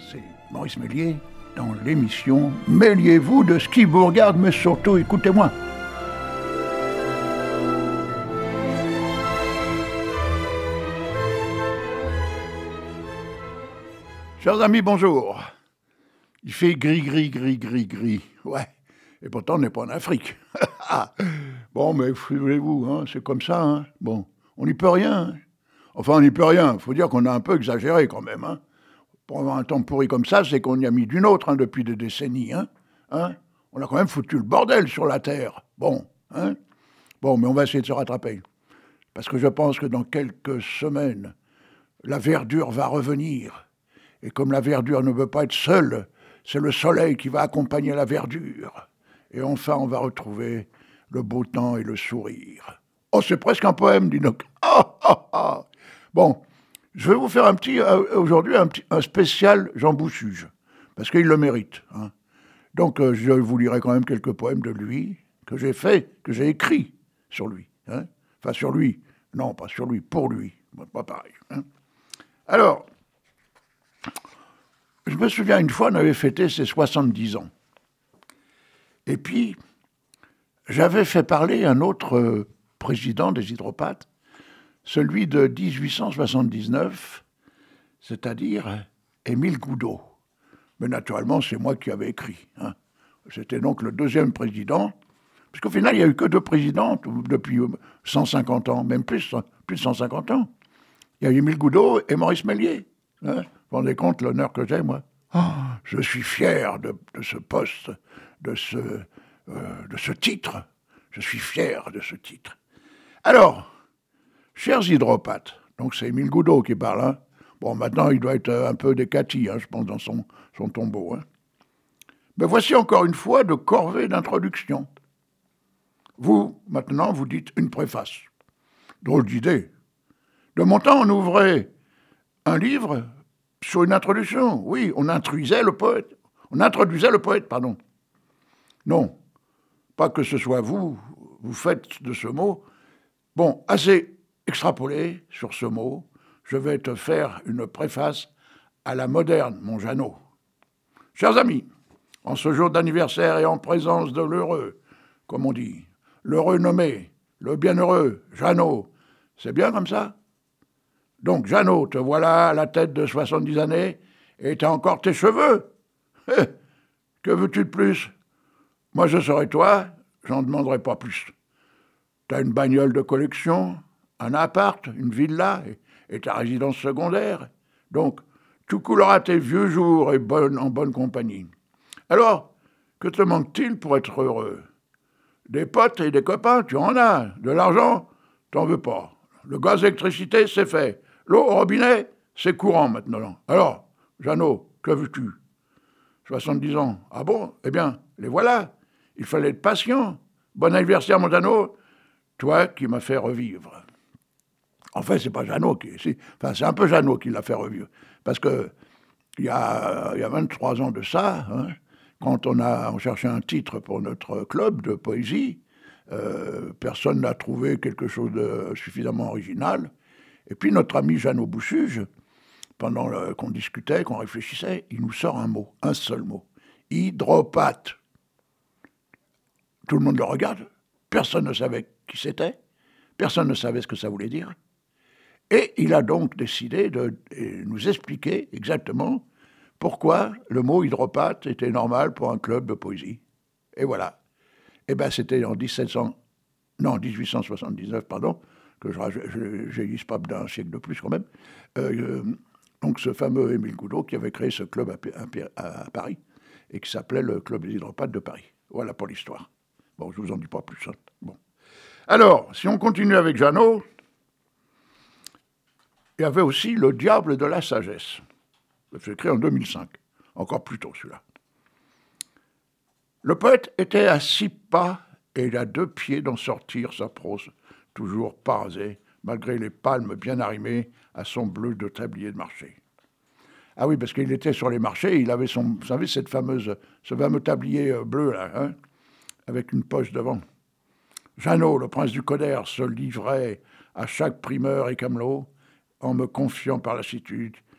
c'est Maurice Méliès dans l'émission « Mêliez-vous de ce qui vous regarde, mais surtout écoutez-moi ». Chers amis, bonjour. Il fait gris. Ouais, et pourtant on n'est pas en Afrique. Bon, mais voulez-vous, hein, c'est comme ça. Hein. Bon, on n'y peut rien. Enfin, on n'y peut rien. Il faut dire qu'on a un peu exagéré quand même. Hein. Pour avoir un temps pourri comme ça, c'est qu'on y a mis d'une autre depuis des décennies. Hein. On a quand même foutu le bordel sur la Terre. Bon, mais on va essayer de se rattraper. Parce que je pense que dans quelques semaines, la verdure va revenir. Et comme la verdure ne veut pas être seule, c'est le soleil qui va accompagner la verdure. Et enfin, on va retrouver le beau temps et le sourire. Oh, c'est presque un poème, dis donc. Bon, je vais vous faire aujourd'hui un spécial Jean Boussuge, parce qu'il le mérite. Hein. Donc, je vous lirai quand même quelques poèmes de lui, que j'ai écrits sur lui. Hein. Enfin, sur lui. Non, pas sur lui, pour lui. Pas pareil. Hein. Alors, je me souviens, une fois, on avait fêté ses 70 ans. Et puis, j'avais fait parler un autre président des hydropathes, celui de 1879, c'est-à-dire Émile Goudot. Mais naturellement, c'est moi qui avais écrit. Hein. C'était donc le deuxième président, puisqu'au final, il n'y a eu que deux présidents depuis 150 ans, même plus de 150 ans. Il y a Émile Goudot et Maurice Méliès. Hein. Vous vous rendez compte l'honneur que j'ai, moi? Je suis fier de ce poste, de ce titre. Je suis fier de ce titre. Alors, chers hydropathes, donc c'est Émile Goudot qui parle. Hein. Bon, maintenant, il doit être un peu décati, hein, je pense, dans son tombeau. Hein. Mais voici encore une fois de corvée d'introduction. Vous, maintenant, vous dites une préface. Drôle d'idée. De mon temps, on ouvrait un livre sur une introduction. Oui, on introduisait le poète, pardon. Non, pas que ce soit vous faites de ce mot. Bon, assez extrapolé sur ce mot, je vais te faire une préface à la moderne, mon Jeannot. Chers amis, en ce jour d'anniversaire et en présence de l'heureux, comme on dit, l'heureux nommé, le bienheureux, Jeannot, c'est bien comme ça? Donc, Jeannot, te voilà à la tête de 70 années et t'as encore tes cheveux. Que veux-tu de plus? Moi, je serais toi, j'en demanderais pas plus. T'as une bagnole de collection, un appart, une villa et ta résidence secondaire. Donc, tu couleras tes vieux jours et en bonne compagnie. Alors, que te manque-t-il pour être heureux? Des potes et des copains, tu en as. De l'argent, t'en veux pas. Le gaz, l'électricité, c'est fait. L'eau au robinet, c'est courant maintenant. Alors, Jeannot, que veux-tu? 70 ans. Ah bon? Eh bien, les voilà. Il fallait être patient. Bon anniversaire, mon Jeannot. Toi qui m'as fait revivre. En fait, c'est pas Jeannot c'est un peu Jeannot qui l'a fait revivre. Parce que il y a 23 ans de ça, hein, quand on cherchait un titre pour notre club de poésie, personne n'a trouvé quelque chose de suffisamment original. Et puis notre ami Jeannot Boussuge, pendant qu'on discutait, qu'on réfléchissait, il nous sort un mot, un seul mot. Hydropathe. Tout le monde le regarde. Personne ne savait qui c'était. Personne ne savait ce que ça voulait dire. Et il a donc décidé de nous expliquer exactement pourquoi le mot hydropathe était normal pour un club de poésie. Et voilà. Eh bien, c'était en 1879, pardon, que je vieillisse pas d'un siècle de plus quand même. Donc ce fameux Émile Goudot qui avait créé ce club à Paris et qui s'appelait le Club des hydropathes de Paris. Voilà pour l'histoire. Bon, je vous en dis pas plus. Hein. Bon. Alors, si on continue avec Jeannot, il y avait aussi Le Diable de la sagesse. C'est écrit en 2005, encore plus tôt celui-là. Le poète était à 6 pas et il a 2 pieds d'en sortir sa prose, toujours parasée, malgré les palmes bien arrimées à son bleu de tablier de marché. Ah oui, parce qu'il était sur les marchés, il avait vous savez, ce fameux tablier bleu, là, hein, avec une poche devant. Jeannot, le prince du Coder, se livrait à chaque primeur et camelot, en me confiant par lassitude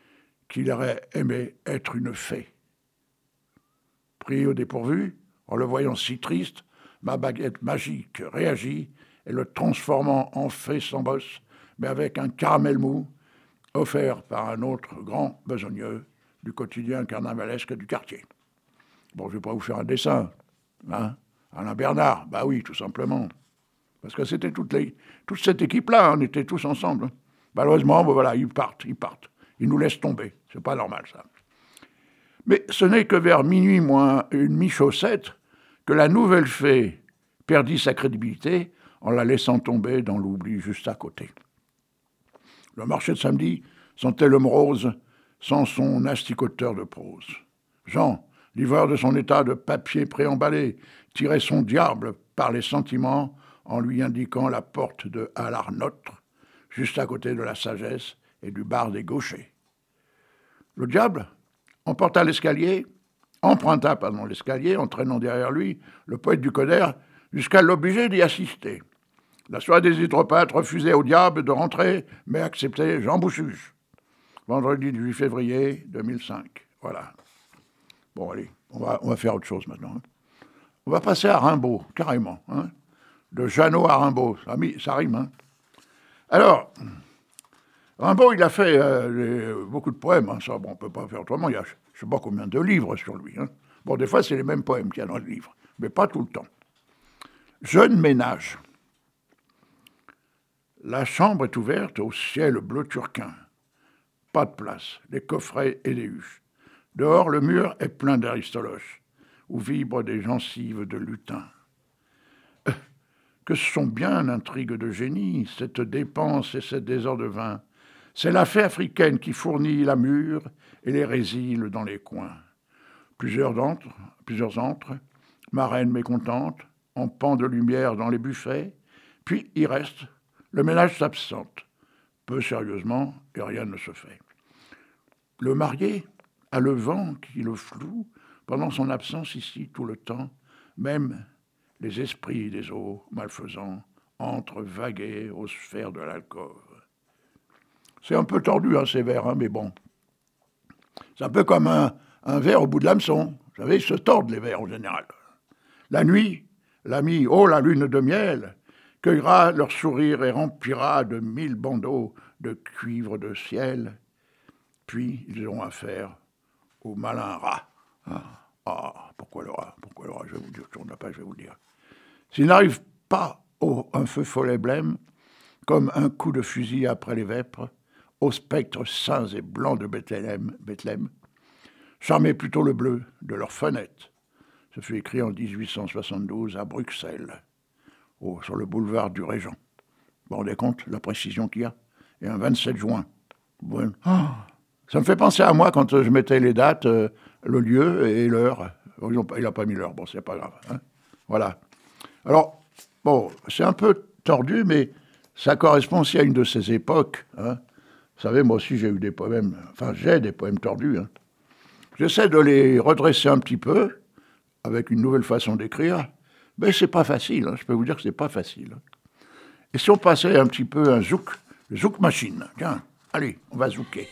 qu'il aurait aimé être une fée. Pris au dépourvu, en le voyant si triste, ma baguette magique réagit et le transformant en fée sans bosse, mais avec un caramel mou, offert par un autre grand besogneux du quotidien carnavalesque du quartier. Bon, je ne vais pas vous faire un dessin, hein, Alain Bernard, bah oui, tout simplement. Parce que c'était toute cette équipe-là, on était tous ensemble. Malheureusement, bon, voilà, ils partent. Ils nous laissent tomber, c'est pas normal ça. Mais ce n'est que vers minuit moins une mi-chaussette que la nouvelle fée perdit sa crédibilité en la laissant tomber dans l'oubli juste à côté. Le marché de samedi sentait l'homme rose sans son asticoteur de prose. Jean, livreur de son état de papier préemballé, tirait son diable par les sentiments en lui indiquant la porte de Halarnotre, juste à côté de la sagesse et du bar des gauchers. Le diable emprunta l'escalier, entraînant derrière lui le poète du Coder jusqu'à l'obliger d'y assister. La soirée des hydropathes refusait au diable de rentrer, mais acceptait Jean Bouchuche. Vendredi 8 février 2005. Voilà. Bon, allez, on va faire autre chose maintenant. Hein. On va passer à Rimbaud, carrément. Hein. De Jeannot à Rimbaud, ça rime. Hein. Alors, Rimbaud, il a fait beaucoup de poèmes. Hein, ça, bon, on ne peut pas faire autrement. Il y a je ne sais pas combien de livres sur lui. Hein. Bon, des fois, c'est les mêmes poèmes qu'il y a dans le livre, mais pas tout le temps. Jeune ménage. La chambre est ouverte au ciel bleu turquin. Pas de place, des coffrets et des huches. Dehors, le mur est plein d'aristoloches, où vibrent des gencives de lutin. Que ce sont bien intrigues de génie, cette dépense et ce désordre de vin. C'est la fée africaine qui fournit la mûre et les résiles dans les coins. Plusieurs entrent, marraines mécontentes, en pan de lumière dans les buffets, puis il reste. Le ménage s'absente, peu sérieusement, et rien ne se fait. Le marié a le vent qui le floue pendant son absence ici tout le temps, même les esprits des eaux malfaisants entrent vaguer aux sphères de l'alcôve. C'est un peu tordu, hein, ces vers, hein, mais bon. C'est un peu comme un ver au bout de l'hameçon. Vous savez, ils se tordent, les vers, en général. La nuit, l'ami, oh la lune de miel, cueillera leur sourire et remplira de 1000 bandeaux de cuivre de ciel. Puis ils auront affaire au malin rat. Pourquoi le rat? Je vais vous dire, tourne la page, je vais vous le dire. S'il n'arrive pas un feu follet blême, comme un coup de fusil après les vêpres, aux spectres saints et blancs de Bethléem, charmez plutôt le bleu de leurs fenêtres. Ce fut écrit en 1872 à Bruxelles, sur le boulevard du Régent. Vous vous rendez compte, la précision qu'il y a? Et un 27 juin. Bon. Ça me fait penser à moi quand je mettais les dates, le lieu et l'heure. Il n'a pas mis l'heure, bon, c'est pas grave. Hein. Voilà. Alors, bon, c'est un peu tordu, mais ça correspond aussi à une de ces époques. Hein. Vous savez, moi aussi, j'ai des poèmes tordus. Hein. J'essaie de les redresser un petit peu, avec une nouvelle façon d'écrire, mais c'est pas facile, hein. Je peux vous dire que c'est pas facile. Et si on passait un petit peu un zouk machine, tiens, allez, on va zouker.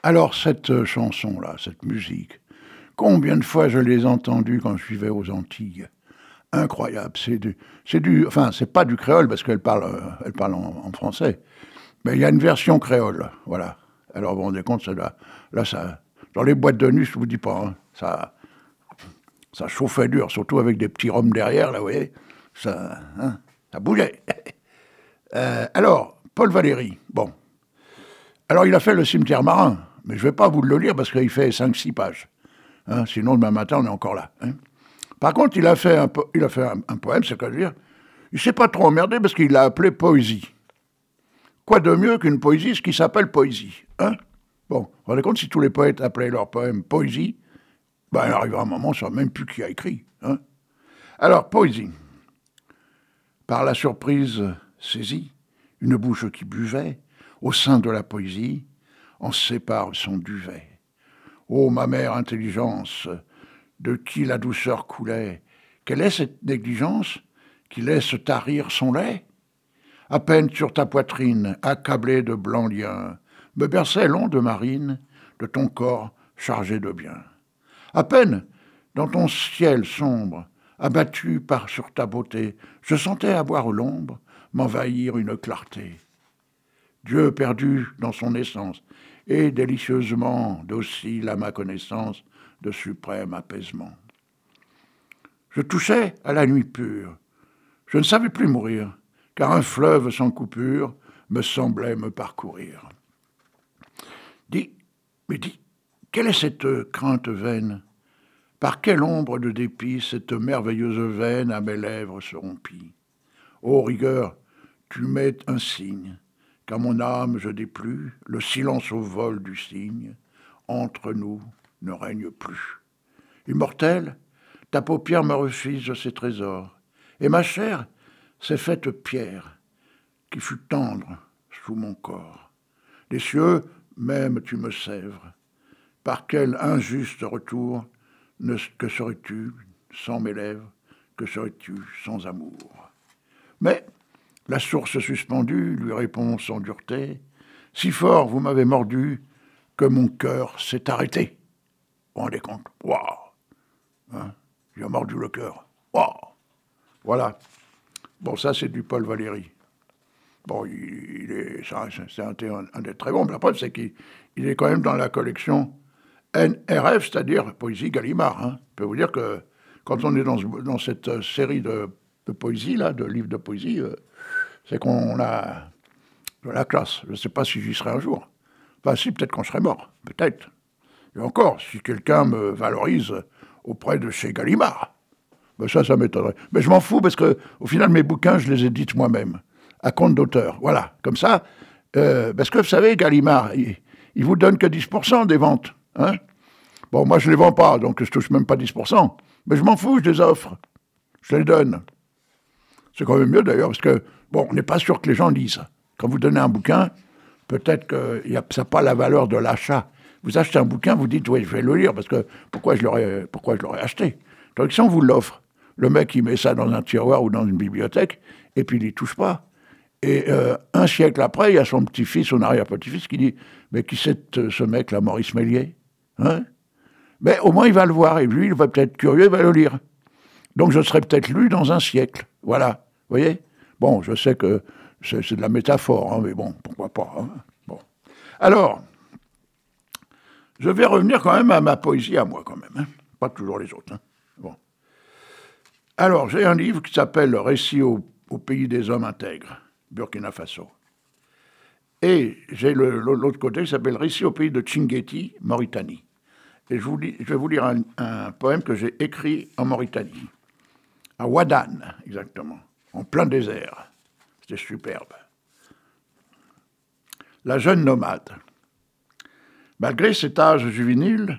Alors, cette chanson-là, cette musique, combien de fois je l'ai entendue quand je vivais aux Antilles? Incroyable. Enfin, c'est pas du créole parce elle parle en français. Mais il y a une version créole, voilà. Alors, vous vous rendez compte, là, ça, dans les boîtes de nuit, je vous dis pas, hein, ça chauffait dur, surtout avec des petits rhums derrière, là, vous voyez, ça bougeait. Alors, Paul Valéry, bon. Alors, il a fait Le Cimetière marin, mais je ne vais pas vous le lire parce qu'il fait 5-6 pages. Hein, sinon, demain matin, on est encore là. Hein. Par contre, il a fait un poème, c'est-à-dire, il ne s'est pas trop emmerdé parce qu'il l'a appelé poésie. Quoi de mieux qu'une poésie, ce qui s'appelle poésie, hein? Bon, vous vous rendez compte, si tous les poètes appelaient leur poème poésie, ben, il arrivera un moment, on ne saura même plus qui a écrit. Hein? Alors, poésie. Par la surprise saisie, une bouche qui buvait, au sein de la poésie, en sépare son duvet. Ô ma mère intelligence, de qui la douceur coulait, quelle est cette négligence qui laisse tarir son lait? À peine sur ta poitrine, accablée de blancs liens, me berçait l'onde marine de ton corps chargé de bien. À peine, dans ton ciel sombre, abattu sur ta beauté, je sentais avoir l'ombre m'envahir une clarté. Dieu perdu dans son essence, et délicieusement docile à ma connaissance de suprême apaisement. Je touchais à la nuit pure, je ne savais plus mourir, car un fleuve sans coupure me semblait me parcourir. Dis, quelle est cette crainte vaine? Par quelle ombre de dépit cette merveilleuse veine à mes lèvres se rompit? Ô rigueur, tu mets un signe, qu'à mon âme je dépluie, le silence au vol du cygne, entre nous ne règne plus. Immortel, ta paupière me refuse ses trésors, et ma chair s'est faite pierre, qui fut tendre sous mon corps. Les cieux, même tu me sèvres. Par quel injuste retour que serais-tu sans mes lèvres? Que serais-tu sans amour? Mais la source suspendue lui répond sans dureté. Si fort vous m'avez mordu que mon cœur s'est arrêté. Vous vous rendez compte? Waouh! Hein? Il a mordu le cœur. Waouh! Voilà. Bon, ça, c'est du Paul Valéry. Bon, c'est un des très bons. Mais après, c'est qu'il est quand même dans la collection NRF, c'est-à-dire Poésie Gallimard. Hein. Je peux vous dire que quand on est dans cette série de poésie, là, de livres de poésie, c'est qu'on a de la classe. Je ne sais pas si j'y serai un jour. Enfin, si, peut-être qu'on serait mort. Peut-être. Et encore, si quelqu'un me valorise auprès de chez Gallimard, ben ça m'étonnerait. Mais je m'en fous parce qu'au final, mes bouquins, je les édite moi-même, à compte d'auteur. Voilà, comme ça. Parce que vous savez, Gallimard, il vous donne que 10% des ventes. Hein? Bon, moi, je ne les vends pas, donc je touche même pas 10%. Mais je m'en fous, je les offre. Je les donne. C'est quand même mieux, d'ailleurs, parce que, bon, on n'est pas sûr que les gens lisent. Quand vous donnez un bouquin, peut-être que ça n'a pas la valeur de l'achat. Vous achetez un bouquin, vous dites, oui, je vais le lire, parce que pourquoi je l'aurais acheté? Donc, si on vous l'offre, le mec, il met ça dans un tiroir ou dans une bibliothèque, et puis il n'y touche pas. Et un siècle après, il y a son petit-fils, son arrière-petit-fils, qui dit, mais qui c'est ce mec-là, Maurice Méliès? Hein? Mais au moins, il va le voir, et lui, il va peut-être curieux, il va le lire. Donc, je serai peut-être lu dans un siècle. Voilà. Vous voyez? Bon, je sais que c'est de la métaphore, hein, mais bon, pourquoi pas. Hein? Bon. Alors, je vais revenir quand même à ma poésie à moi, quand même. Hein? Pas toujours les autres. Hein? Bon. Alors, j'ai un livre qui s'appelle « Récit au pays des hommes intègres », Burkina Faso. Et j'ai l'autre côté qui s'appelle « Récit au pays de Tchinguetti, Mauritanie ». Et je vais vous lire un poème que j'ai écrit en Mauritanie, à Ouadane, exactement, en plein désert. C'était superbe. La jeune nomade. Malgré cet âge juvénile,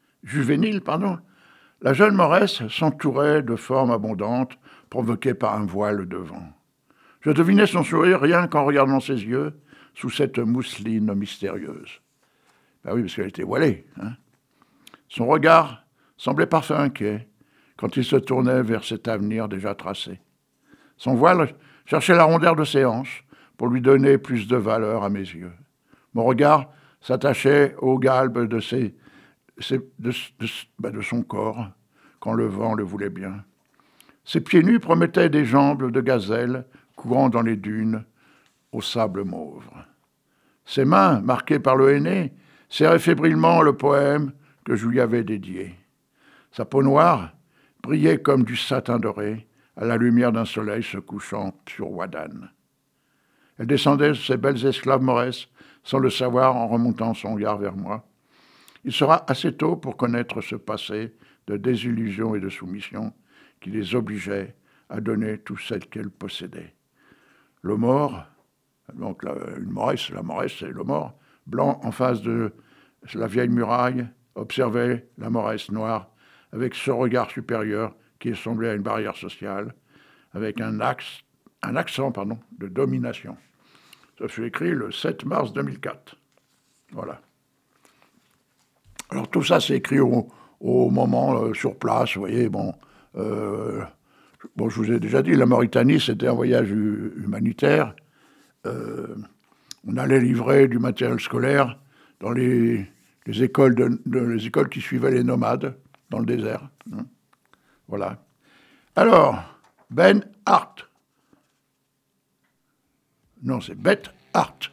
la jeune Mauresse s'entourait de formes abondantes provoquées par un voile de vent. Je devinais son sourire rien qu'en regardant ses yeux sous cette mousseline mystérieuse. Ben oui, parce qu'elle était voilée. Hein. Son regard semblait parfois inquiet quand il se tournait vers cet avenir déjà tracé. Son voile cherchait la rondeur de ses hanches pour lui donner plus de valeur à mes yeux. Mon regard s'attachait aux galbes de son corps, quand le vent le voulait bien. Ses pieds nus promettaient des jambes de gazelle courant dans les dunes au sable mauve. Ses mains, marquées par le henné, serraient fébrilement le poème que je lui avais dédié. Sa peau noire brillait comme du satin doré à la lumière d'un soleil se couchant sur Wadan. Elle descendait ses belles esclaves mauresses sans le savoir en remontant son regard vers moi. Il sera assez tôt pour connaître ce passé de désillusion et de soumission qui les obligeait à donner tout ce qu'elles possédaient. Le mort, donc une Mauresse, la Mauresse c'est le mort, blanc en face de la vieille muraille, observait la Mauresse noire avec ce regard supérieur qui semblait à une barrière sociale, avec un accent de domination. Ça fut écrit le 7 mars 2004. Voilà. Alors tout ça, c'est écrit au moment sur place, vous voyez, bon, je vous ai déjà dit, la Mauritanie, c'était un voyage humanitaire. On allait livrer du matériel scolaire dans les écoles les écoles qui suivaient les nomades dans le désert. Voilà. Alors, Ben Hart. Non, c'est Beth Hart.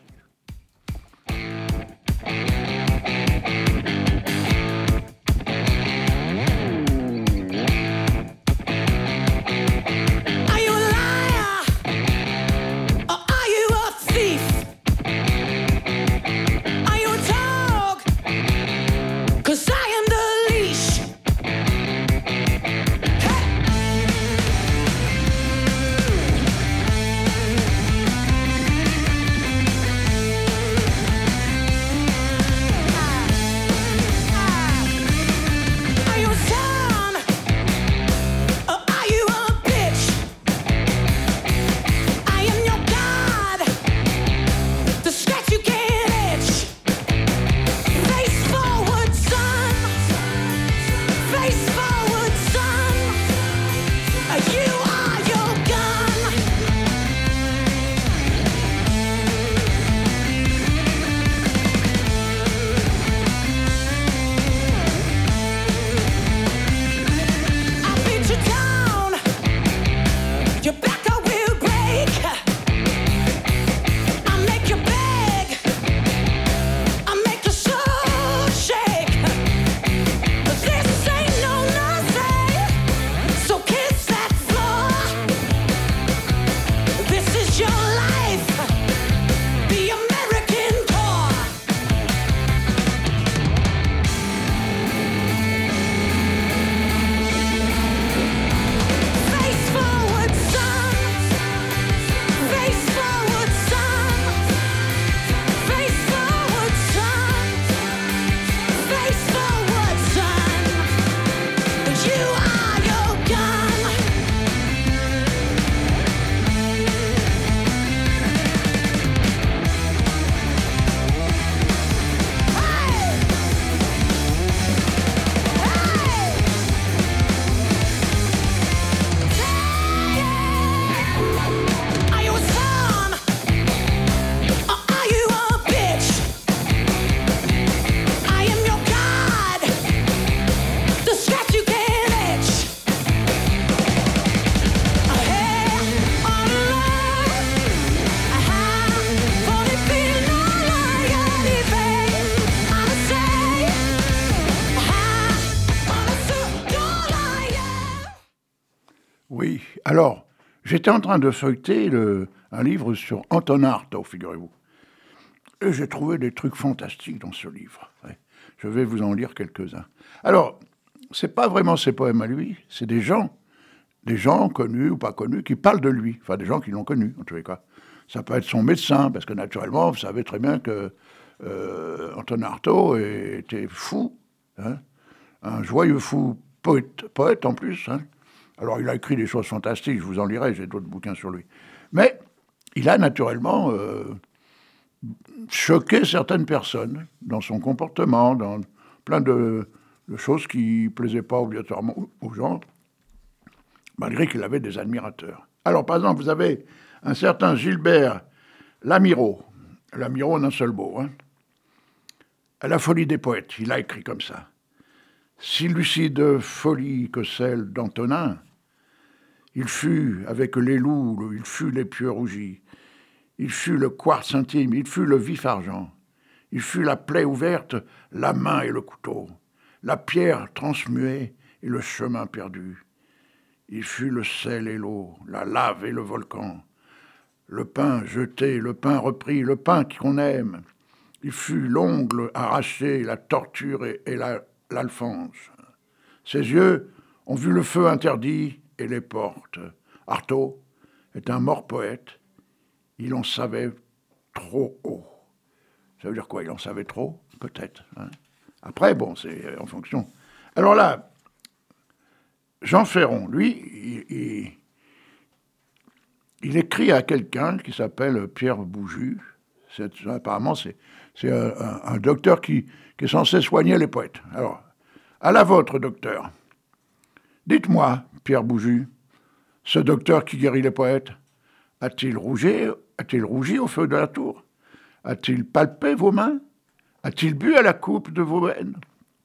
Oui, alors, j'étais en train de feuilleter un livre sur Anton Artaud, figurez-vous. Et j'ai trouvé des trucs fantastiques dans ce livre. Ouais. Je vais vous en lire quelques-uns. Alors, c'est pas vraiment ses poèmes à lui, c'est des gens connus ou pas connus, qui parlent de lui. Enfin, des gens qui l'ont connu, en tous les cas. Ça peut être son médecin, parce que naturellement, vous savez très bien que Anton Artaud était fou, hein, un joyeux fou, poète en plus, hein. Alors, il a écrit des choses fantastiques, je vous en lirai, j'ai d'autres bouquins sur lui. Mais il a naturellement choqué certaines personnes dans son comportement, dans plein de choses qui ne plaisaient pas obligatoirement aux gens, malgré qu'il avait des admirateurs. Alors, par exemple, vous avez un certain Gilbert Lamiraud d'un seul mot, hein. La folie des poètes, il a écrit comme ça. Si lucide folie que celle d'Antonin, il fut avec les loups, il fut les pieux rougis, il fut le quartz intime, il fut le vif argent, il fut la plaie ouverte, la main et le couteau, la pierre transmuée et le chemin perdu. Il fut le sel et l'eau, la lave et le volcan, le pain jeté, le pain repris, le pain qu'on aime. Il fut l'ongle arraché, la torture et l'alphonse. Ses yeux ont vu le feu interdit et les portes. Artaud est un mort poète. Il en savait trop haut. Ça veut dire quoi? Il en savait trop? Peut-être. Hein. Après, bon, c'est en fonction. Alors là, Jean Ferron, lui, il écrit à quelqu'un qui s'appelle Pierre Bouju. Apparemment, c'est un docteur qui est censé soigner les poètes. Alors, à la vôtre, docteur. Dites-moi, Pierre Bouju, ce docteur qui guérit les poètes, a-t-il rougi au feu de la tour? A-t-il palpé vos mains? A-t-il bu à la coupe de vos veines?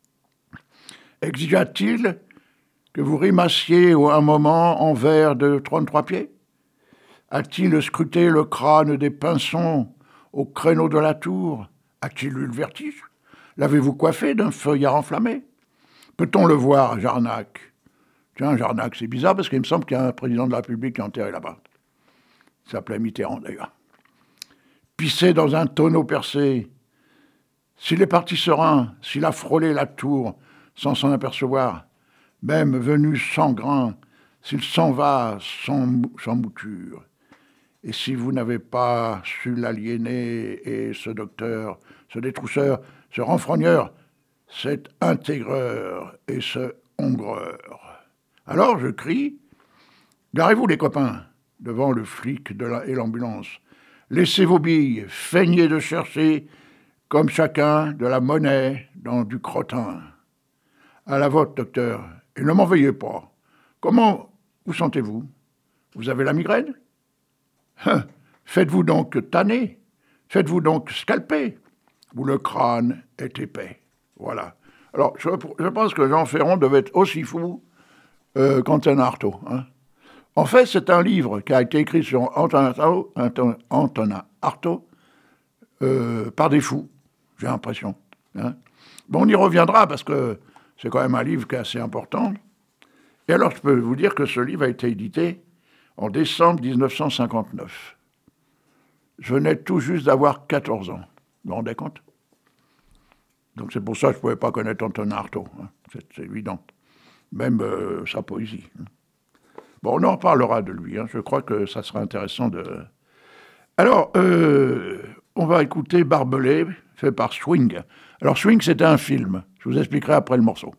Exigea-t-il que vous rimassiez un moment en verre de 33 pieds? A-t-il scruté le crâne des pinsons au créneau de la tour? A-t-il eu le vertige? L'avez-vous coiffé d'un feuillard enflammé? Peut-on le voir à Jarnac? Tiens, Jarnac, c'est bizarre parce qu'il me semble qu'il y a un président de la République qui est enterré là-bas. Il s'appelait Mitterrand d'ailleurs. Pisser dans un tonneau percé. S'il est parti serein, s'il a frôlé la tour sans s'en apercevoir, même venu sans grain, s'il s'en va sans mouture. Et si vous n'avez pas su l'aliéner et ce docteur, ce détrousseur, ce renfrogneur, cet intégreur et ce hongreur. Alors je crie, garez-vous les copains, devant le flic et l'ambulance. Laissez vos billes, feignez de chercher, comme chacun, de la monnaie dans du crottin. À la vôtre, docteur, et ne m'en veuillez pas. Comment vous sentez-vous? Vous avez la migraine? Faites-vous donc tanner, faites-vous donc scalper, où le crâne est épais. Voilà. Alors, je pense que Jean Ferron devait être aussi fou qu'Antonin Artaud. Hein. En fait, c'est un livre qui a été écrit sur Antonin Artaud par des fous, j'ai l'impression. Hein. Bon, on y reviendra parce que c'est quand même un livre qui est assez important. Et alors, je peux vous dire que ce livre a été édité en décembre 1959. Je venais tout juste d'avoir 14 ans. Vous vous rendez compte? Donc c'est pour ça que je ne pouvais pas connaître Antonin Artaud. Hein. C'est évident. Même sa poésie. Bon, on en reparlera de lui. Hein. Je crois que ça sera intéressant de... Alors, on va écouter Barbelé, fait par Swing. Alors, Swing, c'était un film. Je vous expliquerai après le morceau.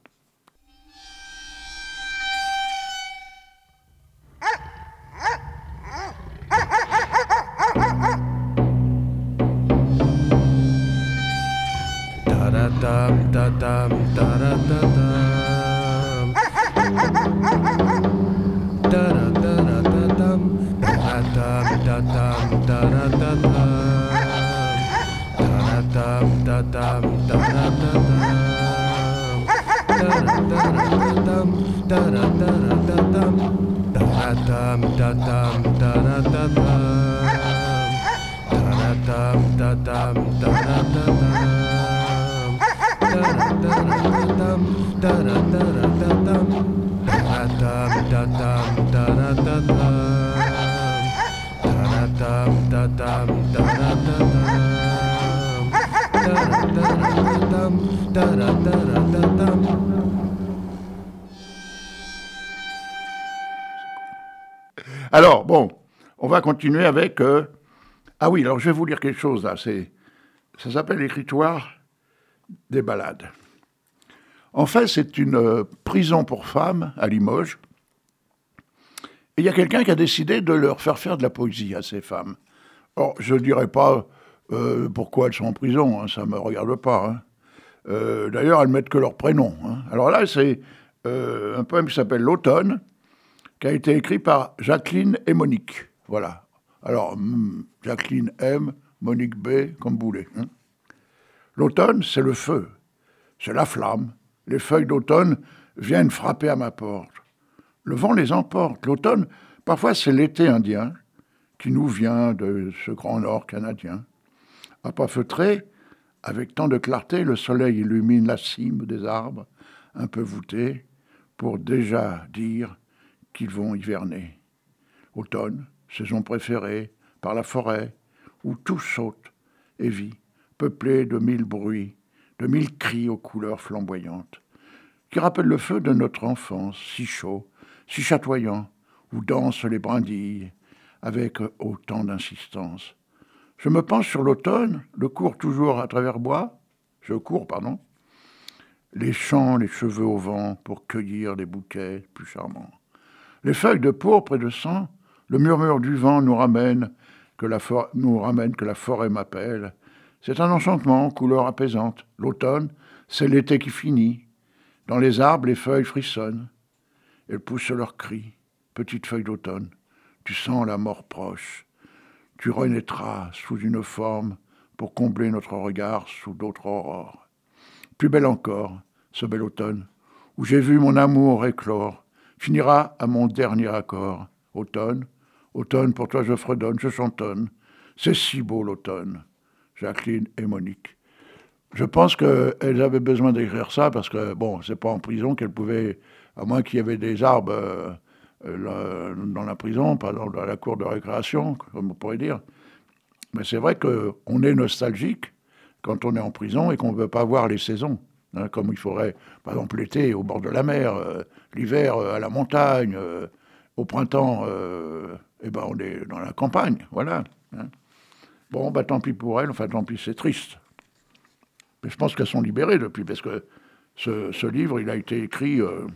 Alors, bon, on va continuer avec... Ah oui, alors je vais vous lire quelque chose, là. Ça s'appelle l'écritoire des ballades. En fait, c'est une prison pour femmes à Limoges. Et il y a quelqu'un qui a décidé de leur faire de la poésie à ces femmes. Or, je ne dirais pas pourquoi elles sont en prison, hein, ça ne me regarde pas. Hein. D'ailleurs, elles ne mettent que leur prénom. Hein. Alors là, c'est un poème qui s'appelle L'Automne, qui a été écrit par Jacqueline et Monique. Voilà. Alors, Jacqueline M, Monique B, comme vous voulez. Hein. L'automne, c'est le feu, c'est la flamme. Les feuilles d'automne viennent frapper à ma porte. Le vent les emporte. L'automne, parfois, c'est l'été indien qui nous vient de ce grand nord canadien. À pas feutré, avec tant de clarté, le soleil illumine la cime des arbres, un peu voûtés, pour déjà dire qu'ils vont hiverner. Automne, saison préférée, par la forêt, où tout saute et vit, peuplé de 1000 bruits, de 1000 cris aux couleurs flamboyantes, qui rappellent le feu de notre enfance, si chaud, si chatoyant, où dansent les brindilles, avec autant d'insistance. Je me penche sur l'automne, je cours les champs, les cheveux au vent, pour cueillir des bouquets plus charmants. Les feuilles de pourpre et de sang, le murmure du vent nous ramène que la forêt m'appelle. C'est un enchantement, couleur apaisante. L'automne, c'est l'été qui finit. Dans les arbres, les feuilles frissonnent. Elles poussent leurs cris. Petite feuille d'automne, tu sens la mort proche. Tu renaîtras sous une forme pour combler notre regard sous d'autres aurores. Plus belle encore, ce bel automne, où j'ai vu mon amour éclore, finira à mon dernier accord. Automne, automne, pour toi je fredonne, je chantonne. C'est si beau l'automne. Jacqueline et Monique. Je pense qu'elles avaient besoin d'écrire ça parce que, bon, c'est pas en prison qu'elles pouvaient, à moins qu'il y avait des arbres dans la prison, pas dans la cour de récréation, comme on pourrait dire. Mais c'est vrai qu'on est nostalgique quand on est en prison et qu'on ne veut pas voir les saisons. Hein, comme il faudrait, par exemple, l'été au bord de la mer, l'hiver à la montagne, au printemps, on est dans la campagne, voilà. Hein. Bon, tant pis pour elles, enfin tant pis, c'est triste. Mais je pense qu'elles sont libérées depuis, parce que ce livre, il a été écrit,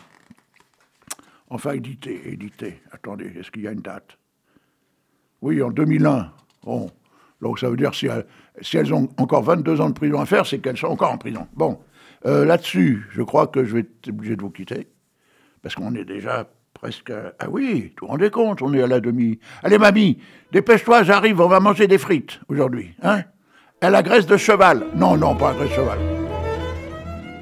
édité. Attendez, est-ce qu'il y a une date? Oui, en 2001. Bon, donc ça veut dire si elles ont encore 22 ans de prison à faire, c'est qu'elles sont encore en prison. Bon, là-dessus, je crois que je vais être obligé de vous quitter, parce qu'on est déjà presque... Ah oui, vous vous rendez compte, on est à la demi... Allez, mamie, dépêche-toi, j'arrive, on va manger des frites aujourd'hui. Hein? À la graisse de cheval. Non, pas la graisse de cheval.